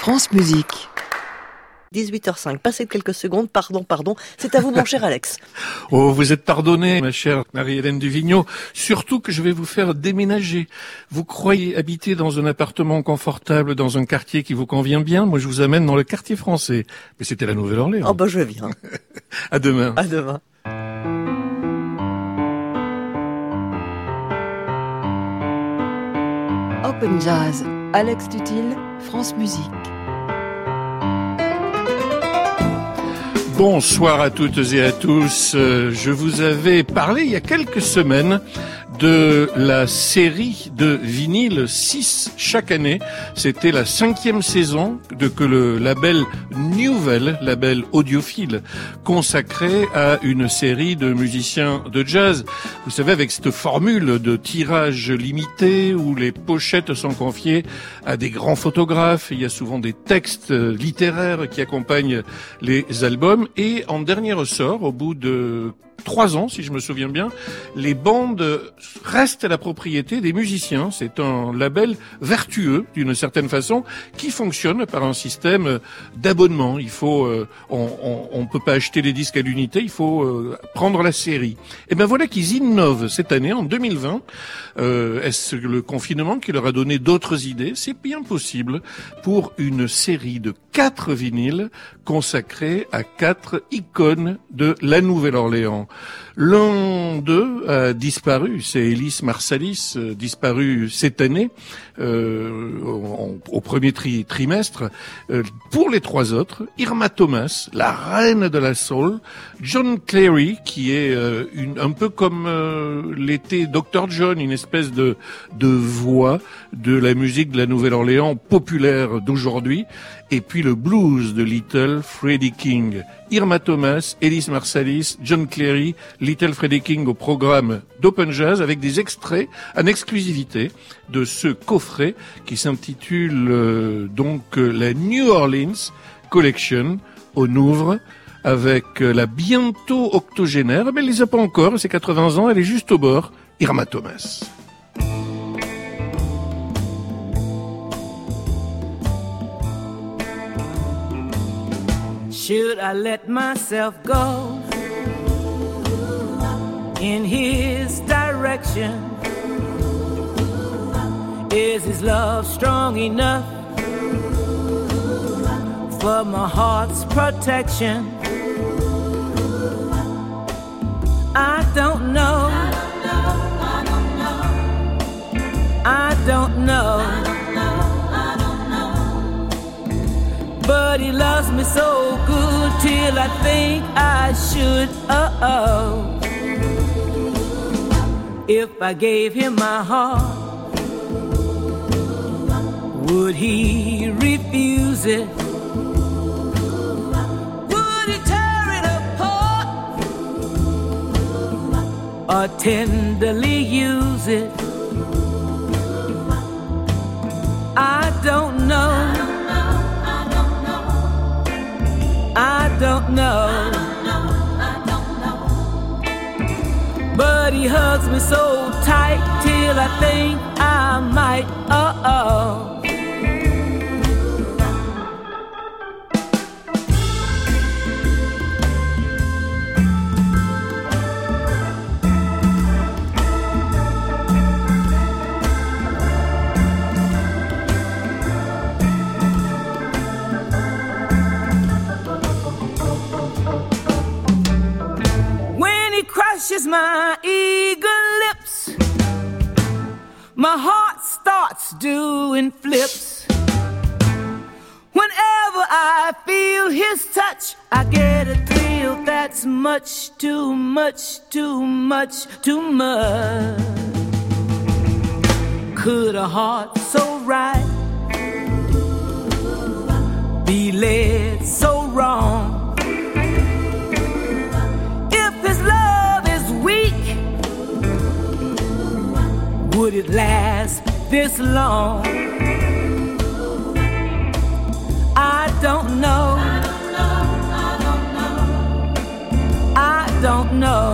France Musique. 18h05, passé de quelques secondes, pardon, c'est à vous mon cher Alex. Oh, vous êtes pardonnée, ma chère Marie-Hélène Duvigneau, surtout que je vais vous faire déménager. Vous croyez habiter dans un appartement confortable, dans un quartier qui vous convient bien? Moi, je vous amène dans le quartier français. Mais c'était la Nouvelle-Orléans. Oh bah je viens. À demain. À demain. Open Jazz, Alex Tutil, France Musique. Bonsoir à toutes et à tous. Je vous avais parlé il y a quelques semaines de la série de vinyle 6 chaque année. C'était la 5e saison que le label Newvel, label audiophile, consacrait à une série de musiciens de jazz. Vous savez, avec cette formule de tirage limité où les pochettes sont confiées à des grands photographes. Il y a souvent des textes littéraires qui accompagnent les albums. Et en dernier ressort, au bout de 3 ans, si je me souviens bien, les bandes restent à la propriété des musiciens. C'est un label vertueux, d'une certaine façon, qui fonctionne par un système d'abonnement. Il faut, on peut pas acheter les disques à l'unité, il faut prendre la série. Et ben voilà qu'ils innovent cette année, en 2020. Est-ce le confinement qui leur a donné d'autres idées? C'est bien possible pour une série de 4 vinyles consacrés à 4 icônes de la Nouvelle-Orléans. L'un d'eux a disparu, c'est Ellis Marsalis, disparu cette année, au premier trimestre. Pour les 3 autres, Irma Thomas, la reine de la soul, John Cleary, qui est un peu comme l'était Dr. John, une espèce de voix de la musique de la Nouvelle-Orléans populaire d'aujourd'hui, et puis le blues de Little Freddie King. Irma Thomas, Ellis Marsalis, John Cleary, Little Freddie King au programme d'Open Jazz avec des extraits en exclusivité de ce coffret qui s'intitule la New Orleans Collection au Louvre avec la bientôt octogénaire, mais elle les a pas encore, c'est 80 ans, elle est juste au bord, Irma Thomas. Should I let myself go in his direction? Is his love strong enough for my heart's protection? I don't know. I don't know. But he loves me so good till I think I should. If I gave him my heart, would he refuse it? Would he tear it apart or tenderly use it? I don't know. I don't know. But he hugs me so tight till I think I might. My eager lips, my heart starts doing flips. Whenever I feel his touch, I get a thrill that's much too much, too much, too much. Could a heart so right be led so wrong? Would it last this long? I don't know. I don't know.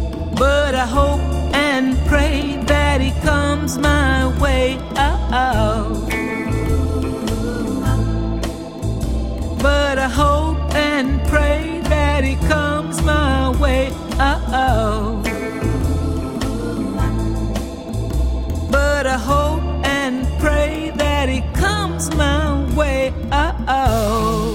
But I hope and pray that he comes my way. Oh. I hope and pray that it comes my way. Oh, but I hope and pray that it comes my way. Oh.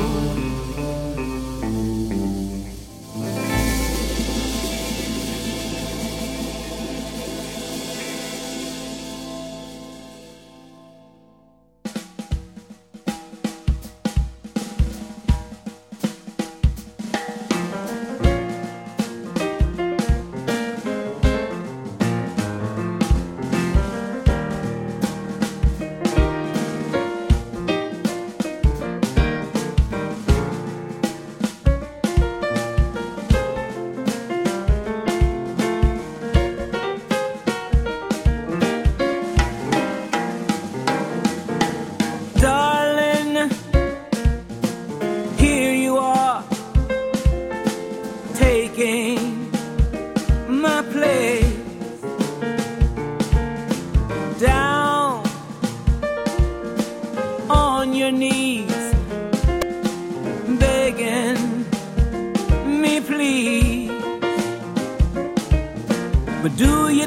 But do you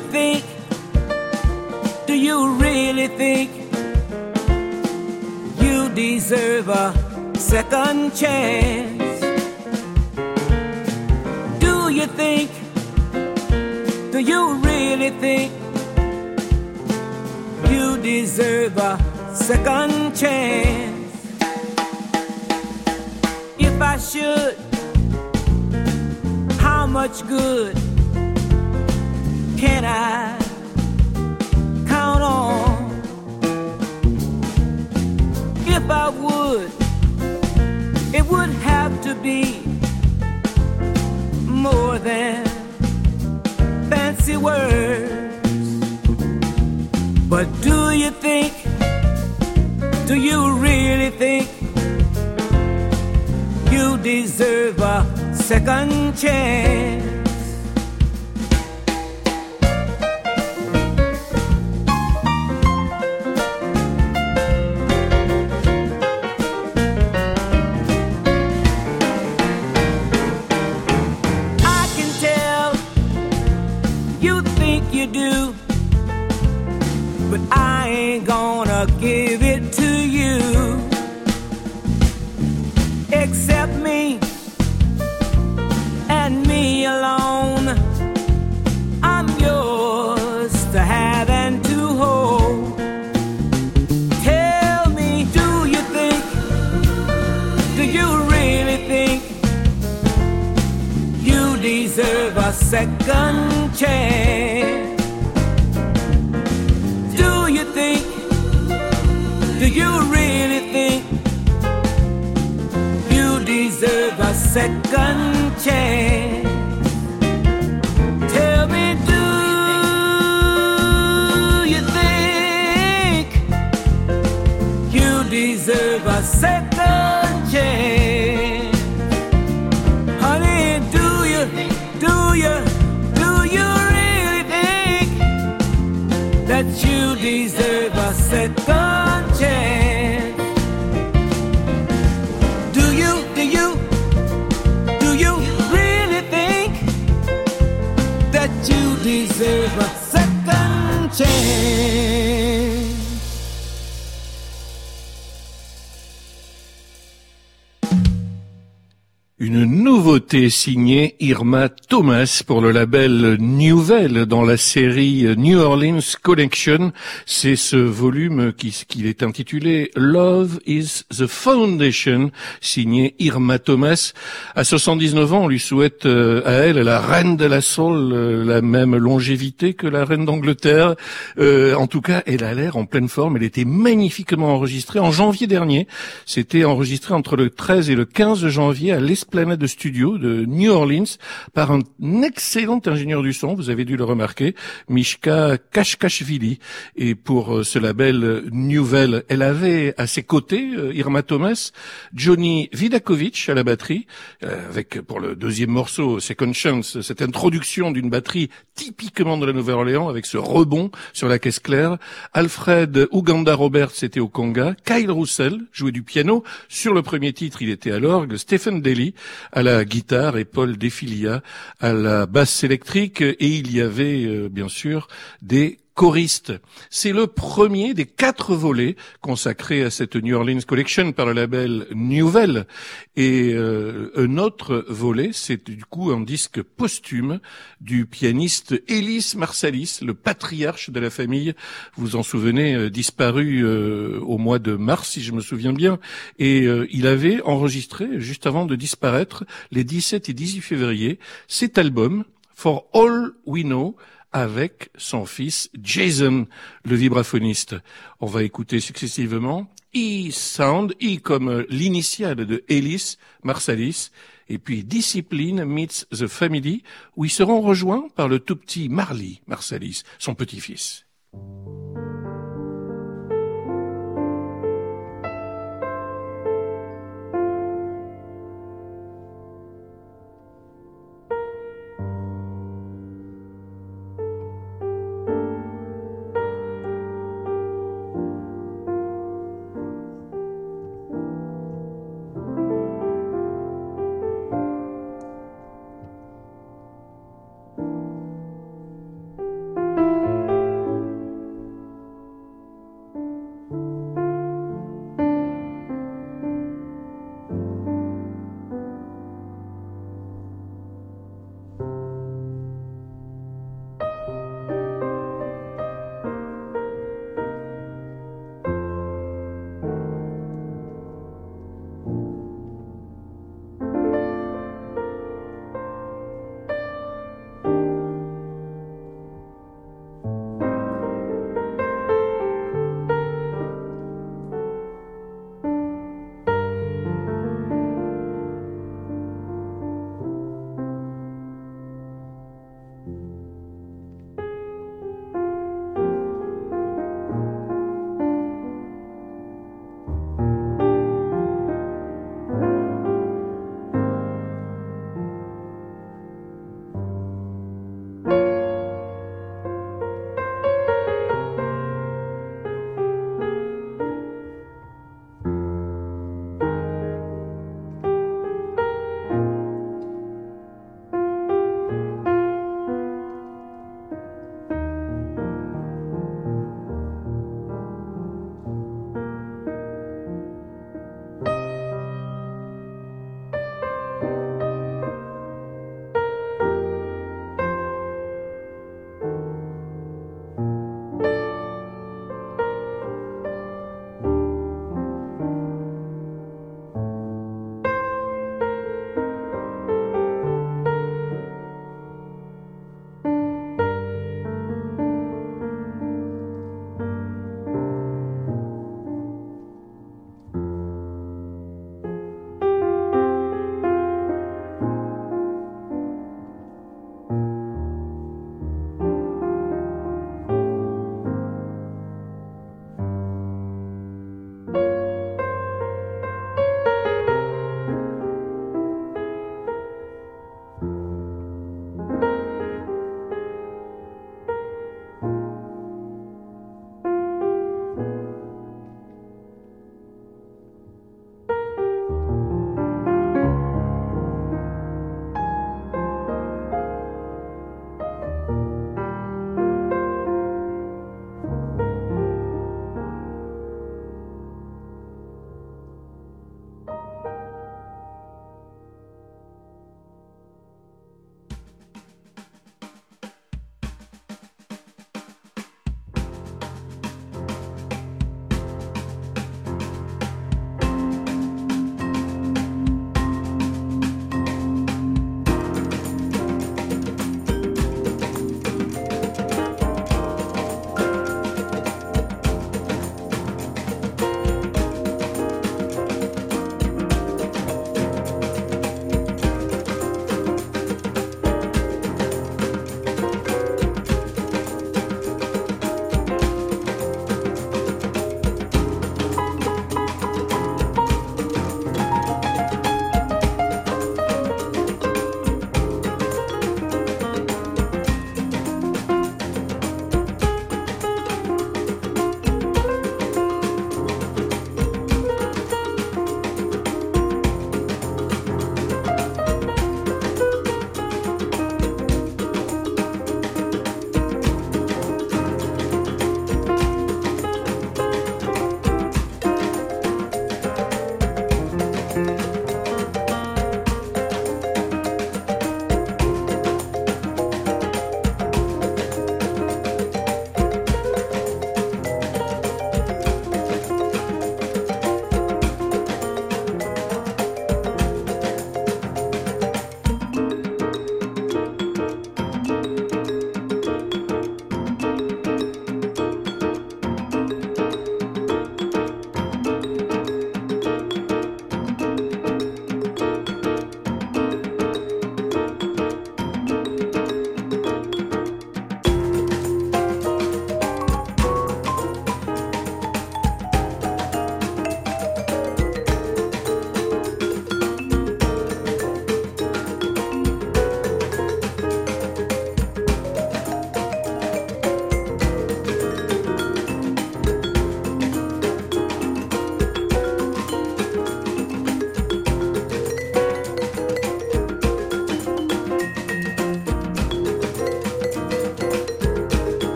really think you deserve a second chance? Do you really think you deserve a second chance? If I should, how much good can I count on? If I would, it would have to be more than fancy words. But do you really think you deserve a second chance? But I ain't gonna give it to you. Except me and me alone. I'm yours to have and to hold. Tell me, do you really think you deserve a second chance? Do you really think you deserve a second chance? Tell me, do you think you deserve a second chance? Honey, do you really think that you deserve a second chance? Do you really think that you deserve a second chance? Une nouveauté signée Irma Thomas pour le label Newvel dans la série New Orleans Collection. C'est ce volume qui est intitulé Love is the Foundation, signé Irma Thomas. À 79 ans, on lui souhaite à elle, la reine de la soul, la même longévité que la reine d'Angleterre. En tout cas, elle a l'air en pleine forme. Elle était magnifiquement enregistrée en janvier dernier. C'était enregistré entre le 13 et le 15 janvier à l'Esplanade Studio studios de New Orleans par un excellent ingénieur du son, vous avez dû le remarquer, Mishka Kashkashvili. Et pour ce label Nouvelle, elle avait à ses côtés, Irma Thomas, Johnny Vidakovic à la batterie, avec pour le deuxième morceau, Second Chance, cette introduction d'une batterie typiquement de la Nouvelle-Orléans, avec ce rebond sur la caisse claire. Alfred Uganda Roberts était au conga, Kyle Russell jouait du piano, sur le premier titre il était à l'orgue, Stephen Daly à la guitare et Paul Defilia à la basse électrique, et il y avait bien sûr des choristes. C'est le premier des 4 volets consacrés à cette New Orleans Collection par le label Nouvelle. Et un autre volet, c'est du coup un disque posthume du pianiste Ellis Marsalis, le patriarche de la famille. Vous en souvenez, disparu au mois de mars, si je me souviens bien. Et il avait enregistré, juste avant de disparaître, les 17 et 18 février, cet album, For All We Know, avec son fils Jason, le vibraphoniste. On va écouter successivement E Sound, E comme l'initiale de Ellis Marsalis, et puis Discipline Meets the Family, où ils seront rejoints par le tout petit Marley Marsalis, son petit-fils.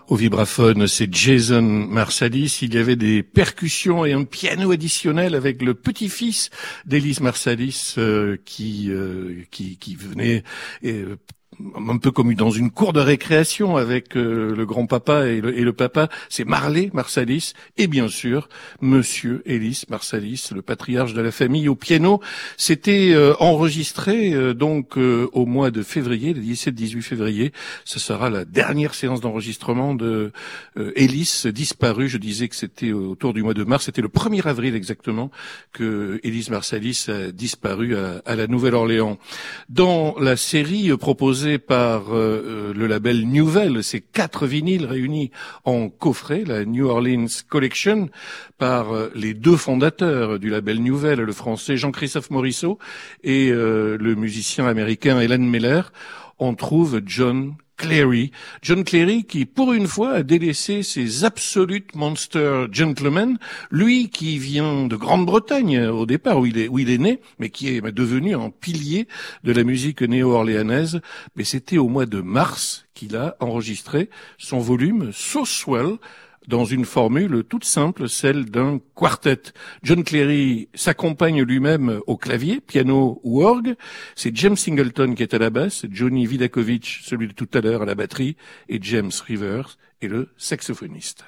Au vibraphone, c'est Jason Marsalis. Il y avait des percussions et un piano additionnel avec le petit-fils d'Elise Marsalis qui venait un peu comme dans une cour de récréation avec le grand-papa et le papa. C'est Marley Marsalis et bien sûr Monsieur Ellis Marsalis, le patriarche de la famille au piano. C'était enregistré donc au mois de février, le 17-18 février. Ce sera la dernière séance d'enregistrement de Ellis disparu. Je disais que c'était autour du mois de mars. C'était le 1er avril exactement que Ellis Marsalis a disparu à la Nouvelle-Orléans. Dans la série proposée par le label Newvel, ces 4 vinyles réunis en coffret, la New Orleans Collection, par les 2 fondateurs du label Newvel, le français Jean-Christophe Morisseau et le musicien américain Helen Meller. On trouve John Cleary qui pour une fois a délaissé ses Absolute Monster Gentlemen, lui qui vient de Grande-Bretagne au départ où il est né, mais qui est devenu un pilier de la musique néo-orléanaise. Mais c'était au mois de mars qu'il a enregistré son volume So Swell, dans une formule toute simple, celle d'un quartet. John Cleary s'accompagne lui-même au clavier, piano ou orgue. C'est James Singleton qui est à la basse, Johnny Vidakovich, celui de tout à l'heure, à la batterie, et James Rivers est le saxophoniste.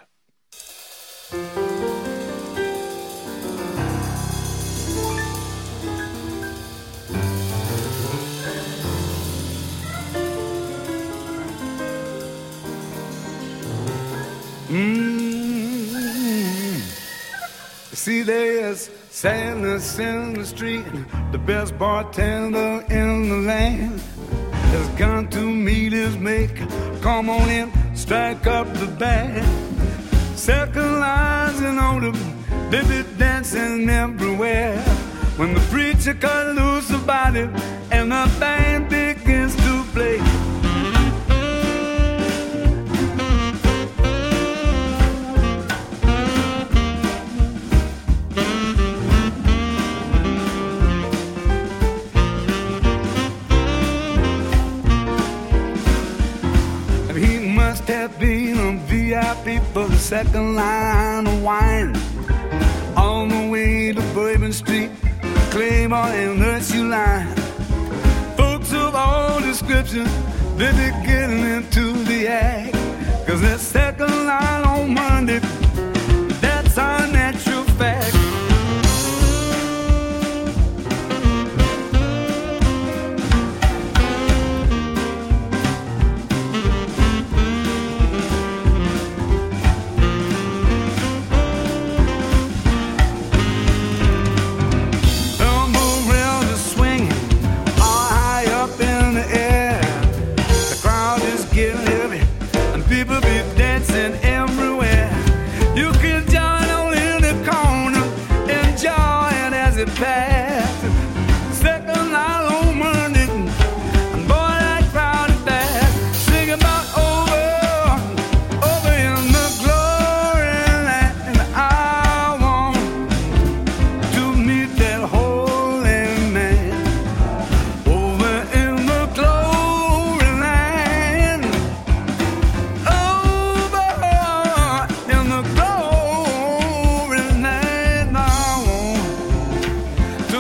See, there's sadness in the street. The best bartender in the land has gone to meet his maker. Come on in, strike up the band. Second lines and on them, they be dancing everywhere. When the preacher cut loose about it and the band begins to play. Have been a VIP for the second line of wine. On the way to Bourbon Street, Claymore and Ursuline. Folks of all descriptions, they be getting into the act. Cause that second line on Monday, that's our natural fact. To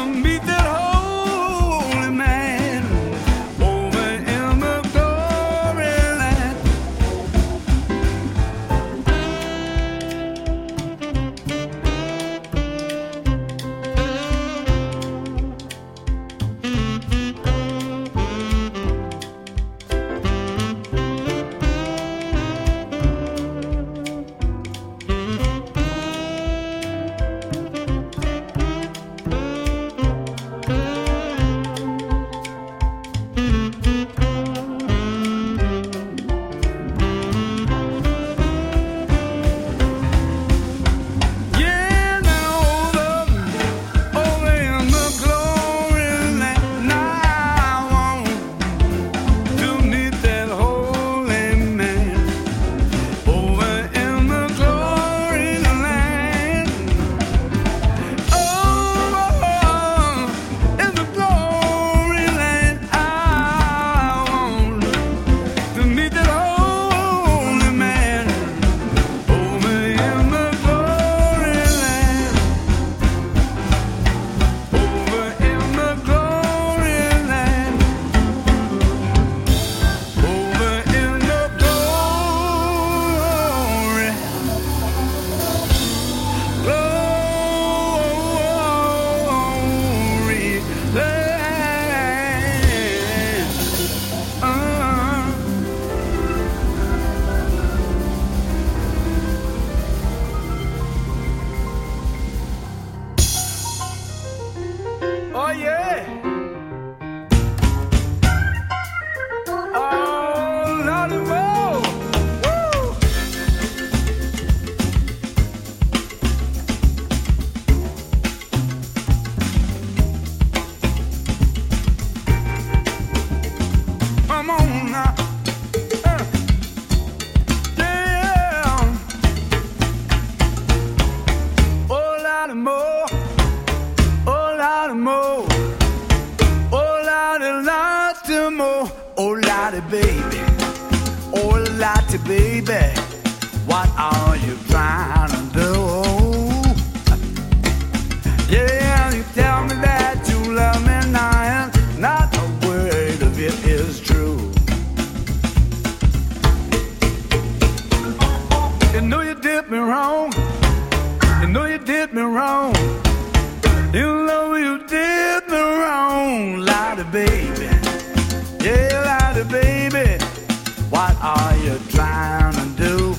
did me wrong. You know you did me wrong, Lottie baby. Yeah, Lottie baby, what are you trying to do?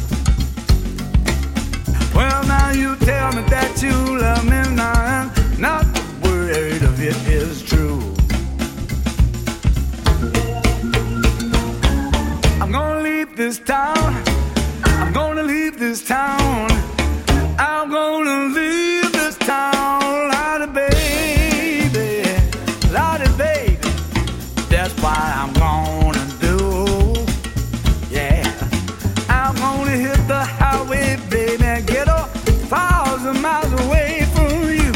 Well, now you tell me that you love me now, and not a word of it is true. I'm gonna leave this town. I'm gonna leave this town. I'm gonna leave this town, Lottie baby, Lottie baby. That's what I'm gonna do. Yeah, I'm gonna hit the highway, baby, and get 1,000 miles away from you.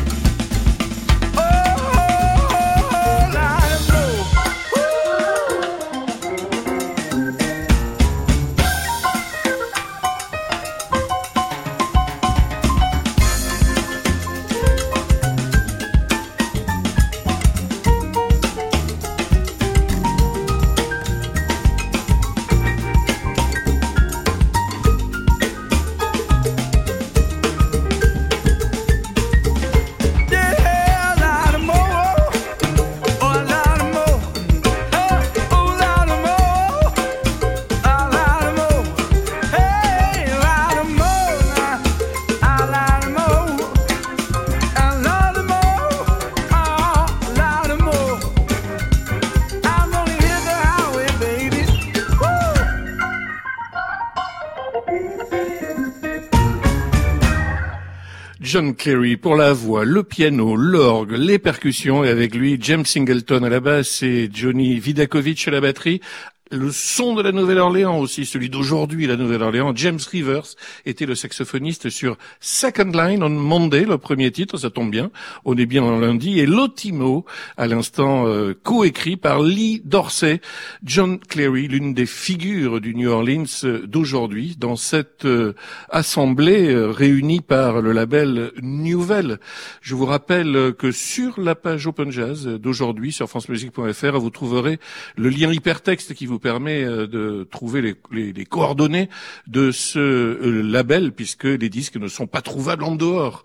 John Cleary pour la voix, le piano, l'orgue, les percussions, et avec lui James Singleton à la basse et Johnny Vidakovich à la batterie. Le son de la Nouvelle-Orléans aussi, celui d'aujourd'hui, la Nouvelle-Orléans. James Rivers était le saxophoniste sur Second Line on Monday, le premier titre, ça tombe bien. On est bien en lundi. Et Lotimo, à l'instant, coécrit par Lee Dorsey. John Cleary, l'une des figures du New Orleans d'aujourd'hui, dans cette assemblée réunie par le label Nouvelle. Je vous rappelle que sur la page Open Jazz d'aujourd'hui, sur francemusique.fr, vous trouverez le lien hypertexte qui vous permet de trouver les coordonnées de ce label, puisque les disques ne sont pas trouvables en dehors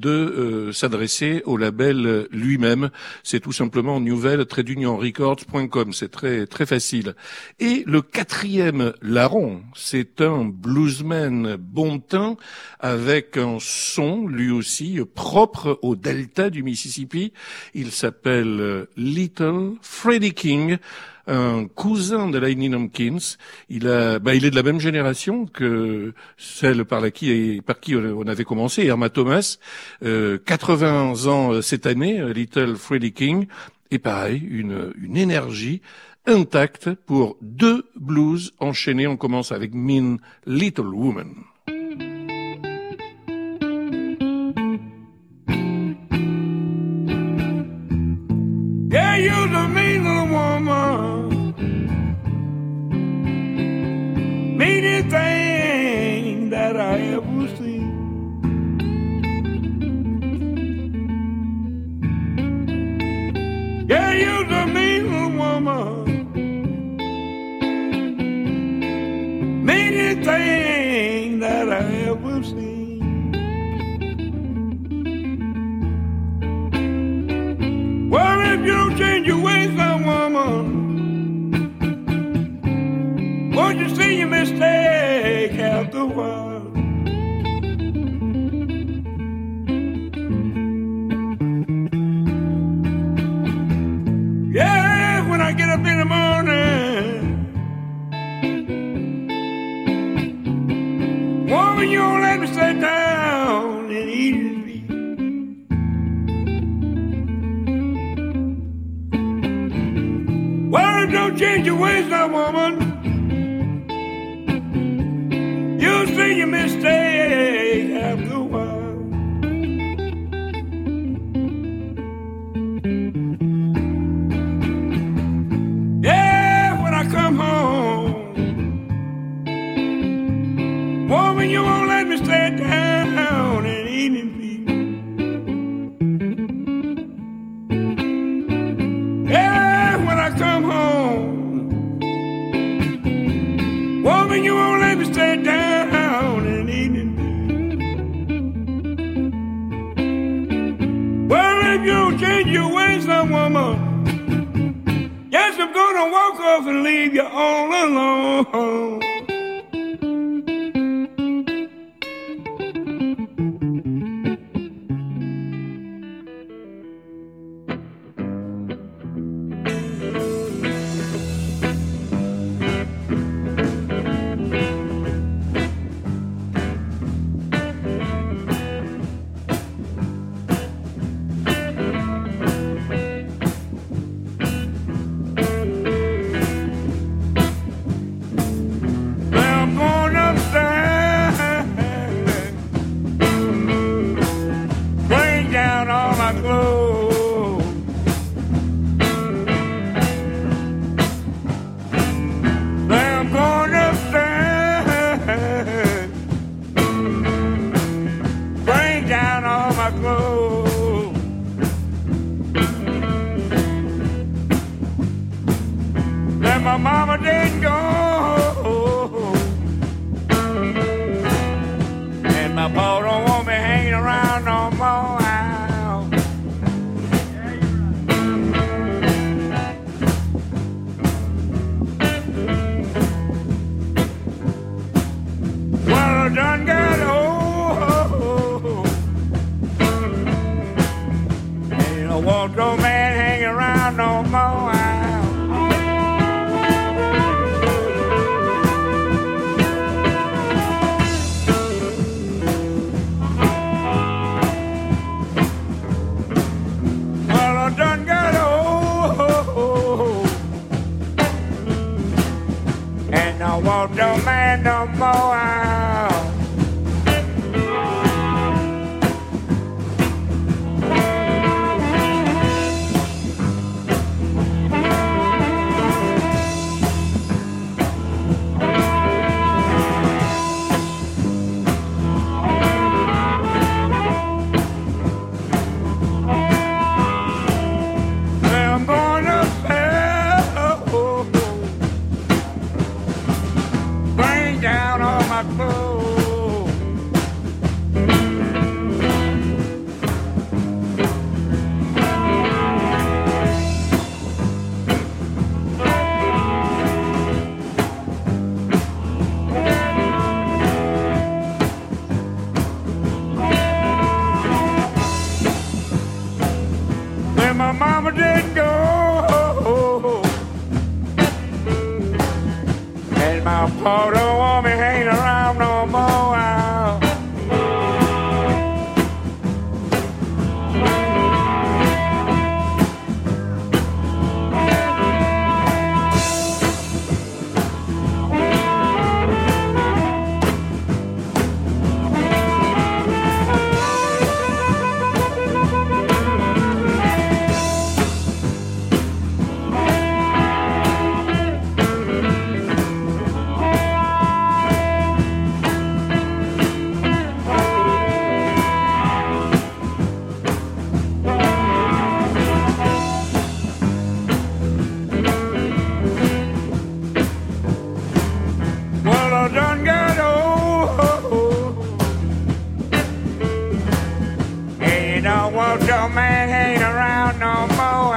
de s'adresser au label lui-même. C'est tout simplement nouvelle-records.com. C'est très très facile. Et le quatrième larron, c'est un bluesman bon teint avec un son lui aussi propre au delta du Mississippi. Il s'appelle Little Freddie King, un cousin de Lightning Hopkins. Il est de la même génération que celle par qui on avait commencé, Irma Thomas. 80 ans cette année, Little Freddie King. Et pareil, une énergie intacte pour deux blues enchaînés. On commence avec Mean Little Woman. Yeah, you're the mean little woman. Meanest thing that I ever seen. Yeah, you're the mean little woman. Meanest thing that I ever seen. Well, if you don't change your ways, now, woman, won't you see your mistake after a while? Yeah, when I get up in the morning, woman, you don't let me sit down and eat and sleep. Well, don't change your ways now, woman. You'll see your mistake after a while. Yeah, when I come home, woman, you won't let me stay down and eat and feed. Yeah, when I come home, woman, you won't let me stay down and eat and feed. if you change your ways, some woman, yes, I'm gonna walk off and leave you all alone. My mama didn't go, and my pa don't want me hanging around no more. Well, I done got old, and you don't want no man hanging around no more. I want no man no more. I'm gonna down on my clothes. When my mama didn't go, and my pa don't want me hanging around no more. I done got old, and you don't want your man hanging around no more.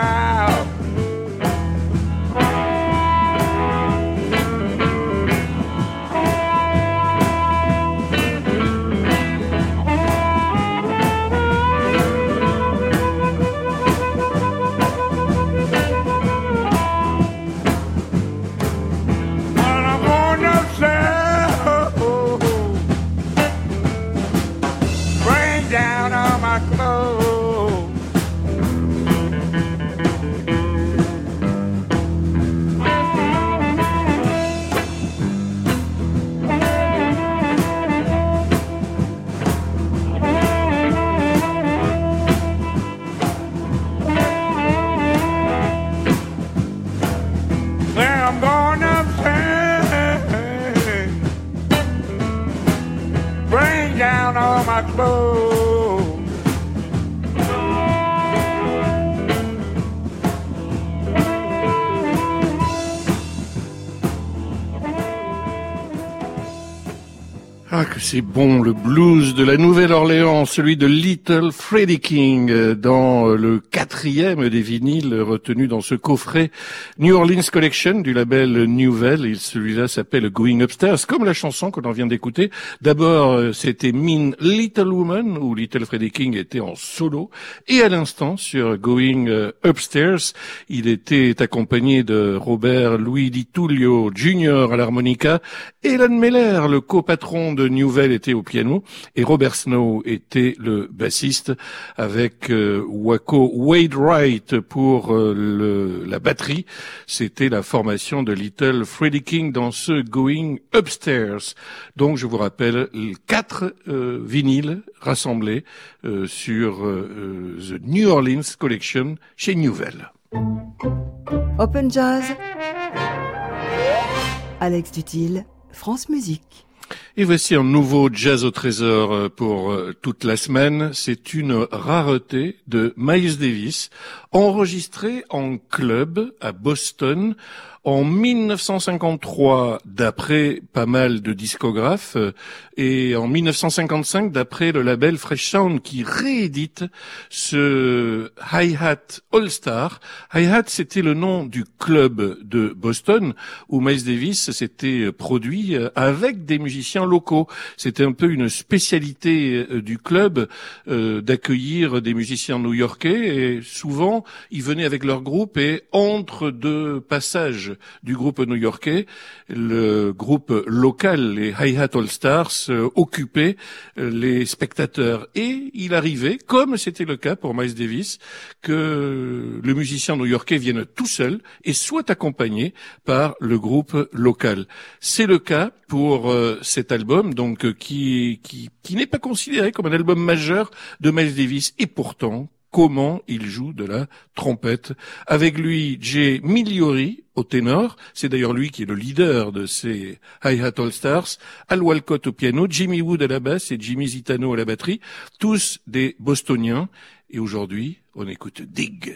Down on my clothes. Well, I'm going upstairs, bring down all my clothes. Ah, que c'est bon, le blues de la Nouvelle-Orléans, celui de Little Freddie King, dans le 4e des vinyles retenus dans ce coffret New Orleans Collection du label Newvel. Et celui-là s'appelle Going Upstairs, comme la chanson que l'on vient d'écouter. D'abord, c'était Mean Little Woman, où Little Freddie King était en solo. Et à l'instant, sur Going Upstairs, il était accompagné de Robert Louis Di Tullio Jr. à l'harmonica, Helen Meller, le copatron de Newvel, était au piano, et Robert Snow était le bassiste, avec Waco Wainwright pour la batterie. C'était la formation de Little Freddie King dans ce Going Upstairs. Donc je vous rappelle 4 vinyles rassemblés sur The New Orleans Collection chez Newvel. Open Jazz, Alex Dutil, France Musique. Et voici un nouveau jazz au trésor pour toute la semaine. C'est une rareté de Miles Davis, enregistrée en club à Boston en 1953, d'après pas mal de discographes, et en 1955, d'après le label Fresh Sound, qui réédite ce Hi-Hat All-Star. Hi-Hat, c'était le nom du club de Boston, où Miles Davis s'était produit avec des musiciens locaux. C'était un peu une spécialité du club d'accueillir des musiciens new-yorkais, et souvent, ils venaient avec leur groupe, et entre deux passages du groupe new-yorkais, le groupe local, les Hi-Hat All-Stars, occupait les spectateurs. Et il arrivait, comme c'était le cas pour Miles Davis, que le musicien new-yorkais vienne tout seul et soit accompagné par le groupe local. C'est le cas pour cet album, donc qui n'est pas considéré comme un album majeur de Miles Davis, et pourtant, comment il joue de la trompette. Avec lui, Jay Migliori au ténor, c'est d'ailleurs lui qui est le leader de ces Hi-Hat All-Stars, Al Walcott au piano, Jimmy Wood à la basse et Jimmy Zitano à la batterie, tous des Bostoniens. Et aujourd'hui, on écoute Dig.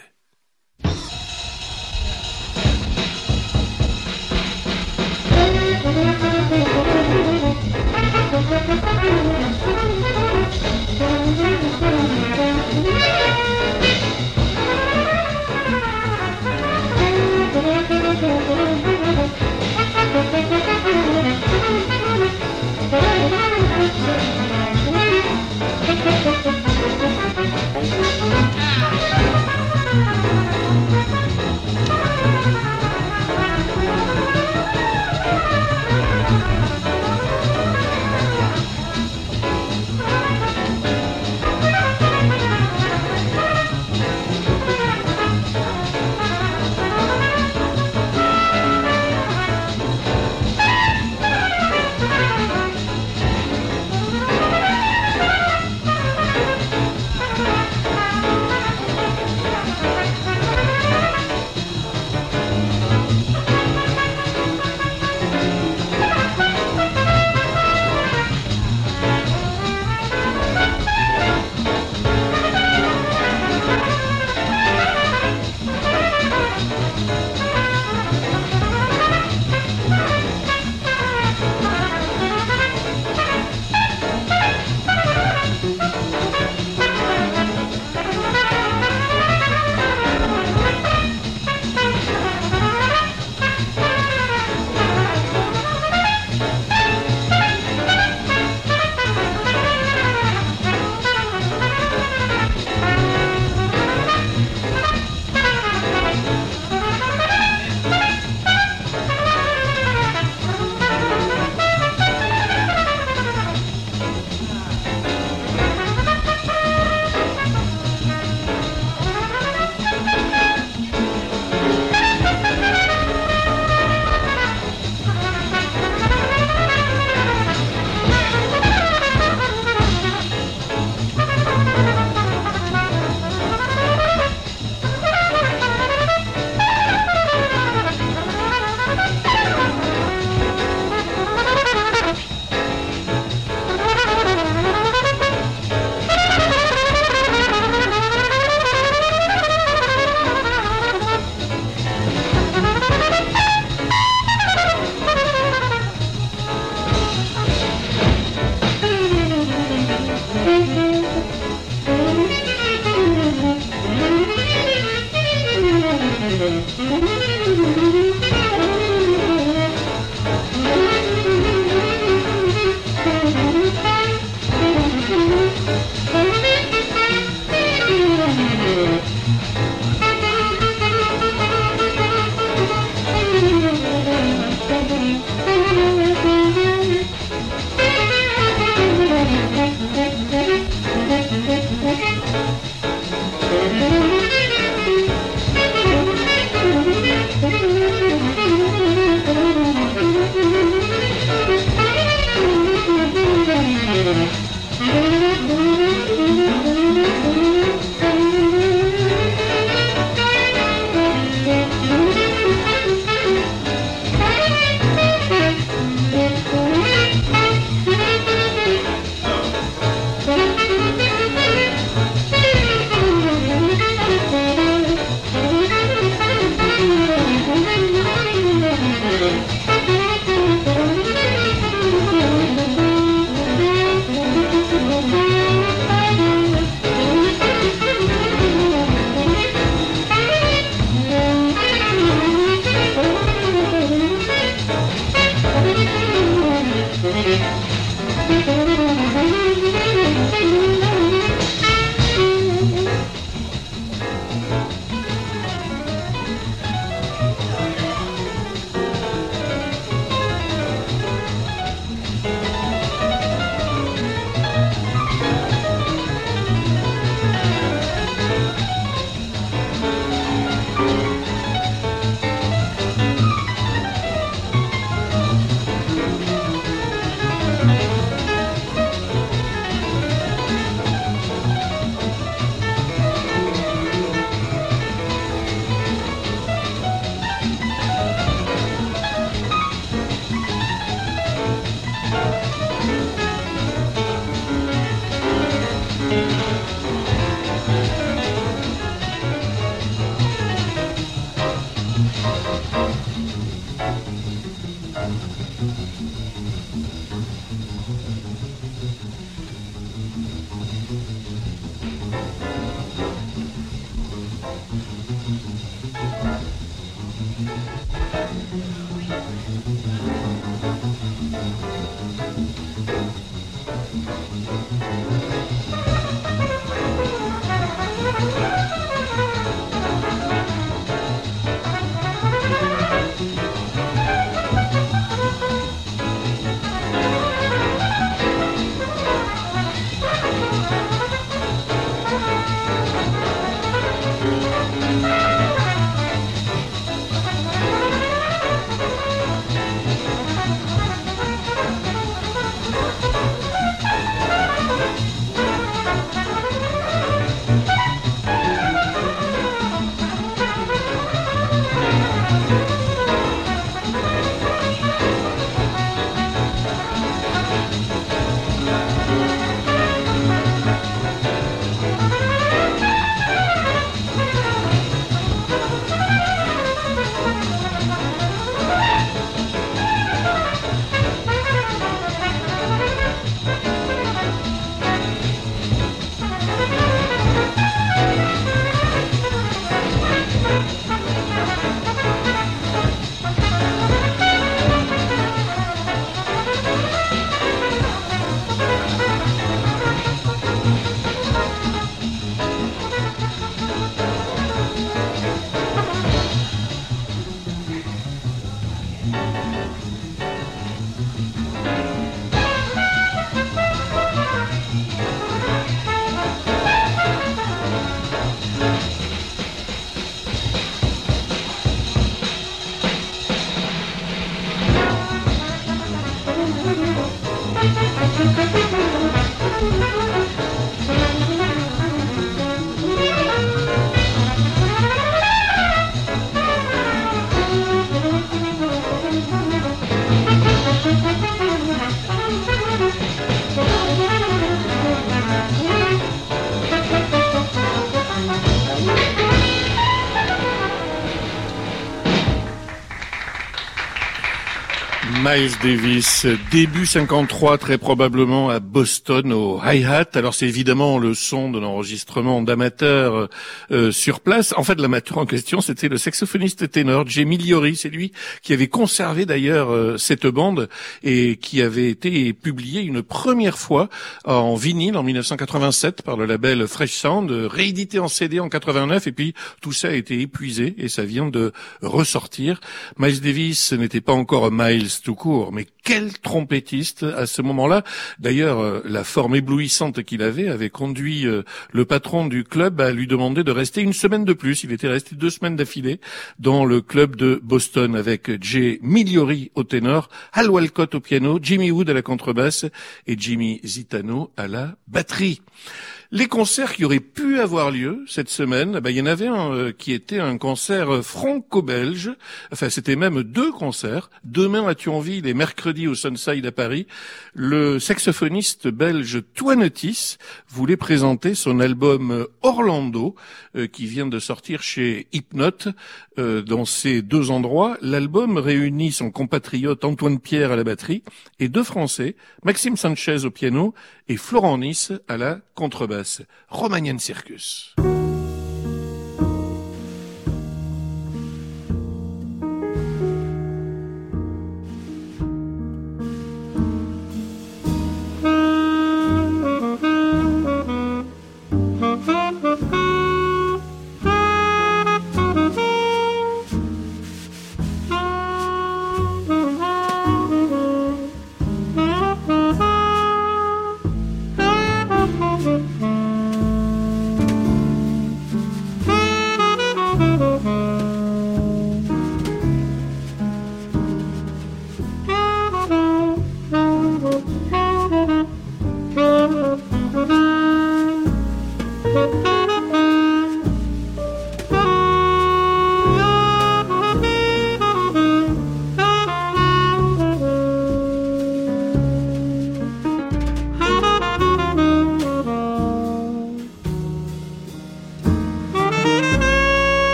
Miles Davis, début 53 très probablement à Boston au hi-hat. Alors c'est évidemment le son de l'enregistrement d'amateurs sur place. En fait, l'amateur en question, c'était le saxophoniste ténor Jay Migliori. C'est lui qui avait conservé d'ailleurs cette bande et qui avait été publiée une première fois en vinyle en 1987 par le label Fresh Sound, réédité en CD en 89 et puis tout ça a été épuisé et ça vient de ressortir. Miles Davis n'était pas encore Miles tout court, mais quel trompettiste à ce moment-là. D'ailleurs, la forme éblouissante qu'il avait conduit le patron du club à lui demander de rester une semaine de plus. Il était resté 2 semaines d'affilée dans le club de Boston avec Jay Migliori au ténor, Hal Walcott au piano, Jimmy Wood à la contrebasse et Jimmy Zitano à la batterie. Les concerts qui auraient pu avoir lieu cette semaine, il y en avait un qui était un concert franco-belge. Enfin, c'était même 2 concerts. Demain à Thionville et mercredi au Sunside à Paris. Le saxophoniste belge Toinetis voulait présenter son album Orlando, qui vient de sortir chez Hypnote. Dans ces 2 endroits, l'album réunit son compatriote Antoine Pierre à la batterie et 2 Français, Maxime Sanchez au piano et Florent Nice à la contrebasse. Romanian Circus.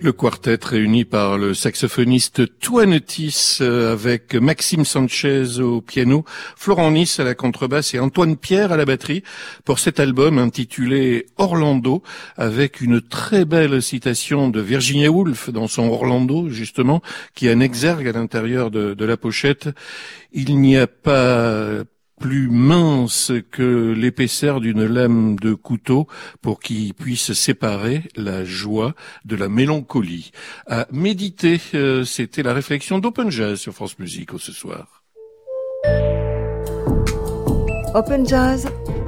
Le quartet réuni par le saxophoniste Toinetis avec Maxime Sanchez au piano, Florent Nice à la contrebasse et Antoine Pierre à la batterie pour cet album intitulé Orlando, avec une très belle citation de Virginia Woolf dans son Orlando justement, qui a un exergue à l'intérieur de la pochette. Il n'y a pas plus mince que l'épaisseur d'une lame de couteau pour qu'il puisse séparer la joie de la mélancolie. À méditer, c'était la réflexion d'Open Jazz sur France Musique ce soir. Open Jazz,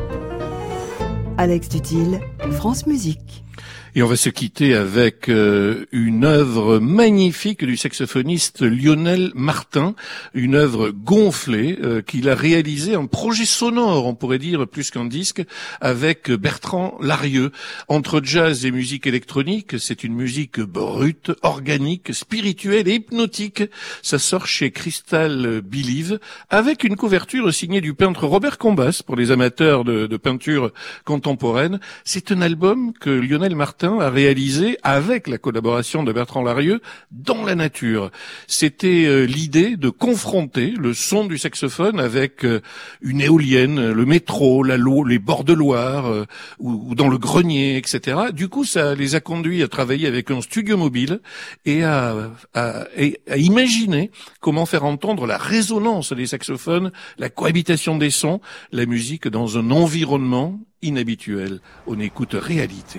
Alex Dutil, France Musique. Et on va se quitter avec une œuvre magnifique du saxophoniste Lionel Martin, une œuvre gonflée qu'il a réalisée, un projet sonore, on pourrait dire, plus qu'un disque, avec Bertrand Larieux. Entre jazz et musique électronique, c'est une musique brute, organique, spirituelle et hypnotique. Ça sort chez Crystal Believe, avec une couverture signée du peintre Robert Combas pour les amateurs de peinture contemporaine. C'est un album que Lionel Martin a réalisé avec la collaboration de Bertrand Larieux dans la nature. C'était l'idée de confronter le son du saxophone avec une éolienne, le métro, les bords de Loire ou dans le grenier, etc. Du coup, ça les a conduits à travailler avec un studio mobile et à imaginer comment faire entendre la résonance des saxophones, la cohabitation des sons, la musique dans un environnement inhabituel. On écoute Réalité.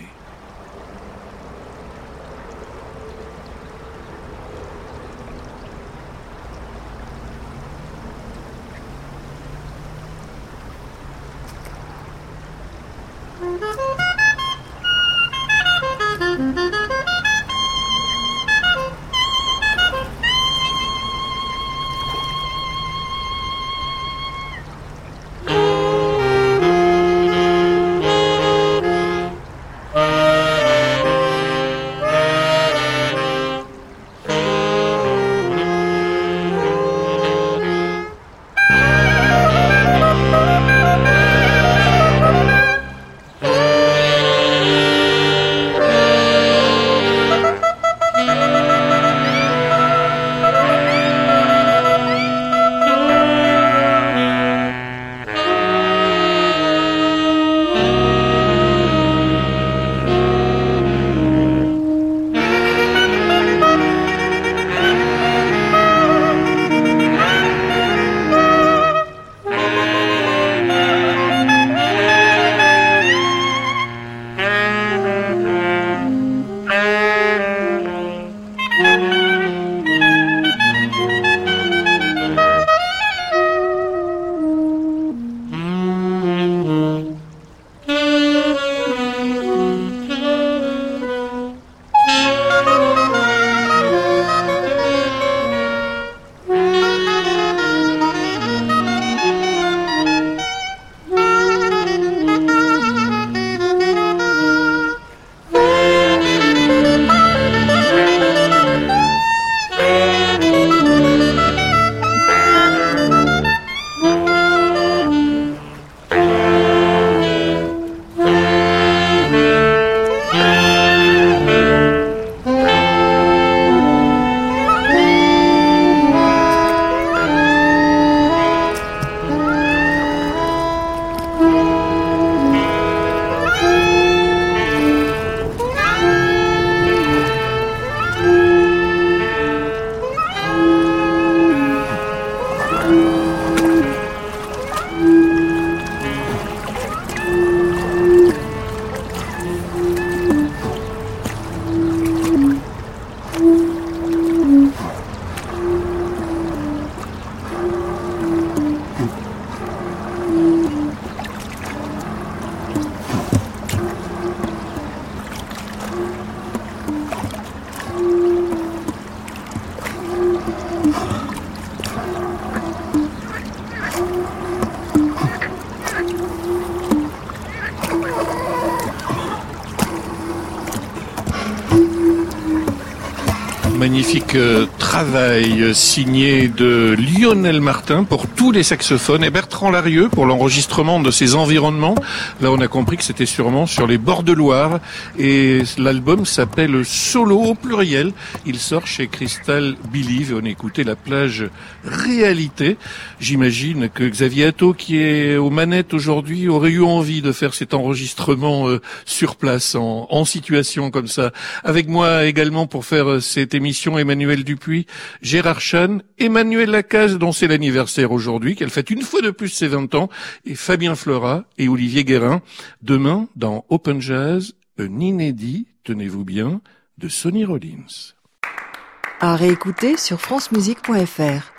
magnifique travail signé de Lionel Martin pour tous les saxophones et Bertrand Larieux pour l'enregistrement de ces environnements. Là, on a compris que c'était sûrement sur les bords de Loire et l'album s'appelle Solo au pluriel. Il sort chez Crystal Believe et on écoutait La plage réalité. J'imagine que Xavier Atto, qui est aux manettes aujourd'hui, aurait eu envie de faire cet enregistrement sur place, en situation comme ça. Avec moi également pour faire cette émission, Emmanuel Dupuis, Gérard Chan, Emmanuel Lacaze, dont c'est l'anniversaire aujourd'hui, qu'elle fête une fois de plus ses 20 ans, et Fabien Fleurat et Olivier Guérin. Demain, dans Open Jazz, un inédit, tenez-vous bien, de Sonny Rollins. À réécouter sur francemusique.fr.